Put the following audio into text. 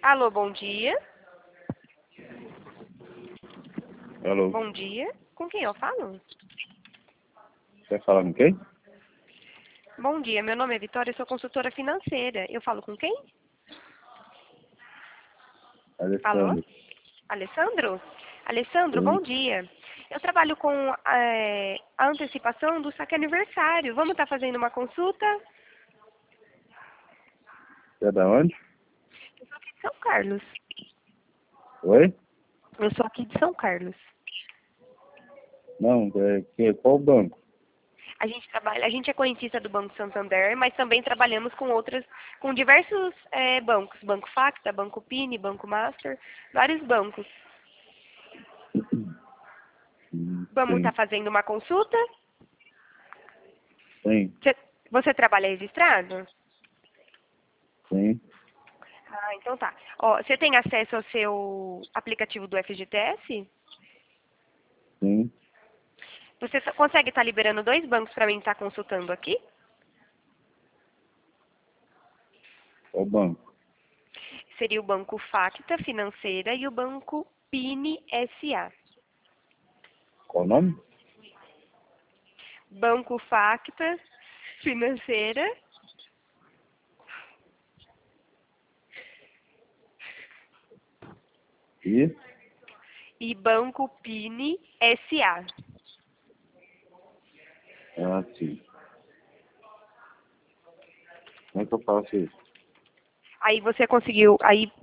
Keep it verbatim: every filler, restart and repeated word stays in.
Alô, bom dia. Alô, Bom dia. Com quem eu falo? quer falar com quem? Bom dia, meu nome é Vitória, eu sou consultora financeira. Eu falo com quem? Alô? Alessandro. Alessandro? Alessandro, bom Sim. dia. Eu trabalho com é, a antecipação do saque aniversário. Vamos estar fazendo uma consulta? Você é da onde? Eu sou aqui de São Carlos. Oi? Eu sou aqui de São Carlos. Não, é, que, qual banco? A gente trabalha, a gente é correntista do Banco Santander, mas também trabalhamos com outras, com diversos é, bancos, Banco Facta, Banco Pini, Banco Master, vários bancos. Hum, Vamos Sim. estar fazendo uma consulta? Sim. Você, você trabalha registrado? Sim. Ah, então tá. Ó, você tem acesso ao seu aplicativo do F G T S? Sim. Você só consegue estar liberando dois bancos para mim estar consultando aqui? Qual banco? Seria o Banco Facta Financeira e o Banco Pini S A. Qual o nome? Banco Facta Financeira E? e Banco Pini S A. Ah, sim. Como é que eu faço isso? Aí você conseguiu, aí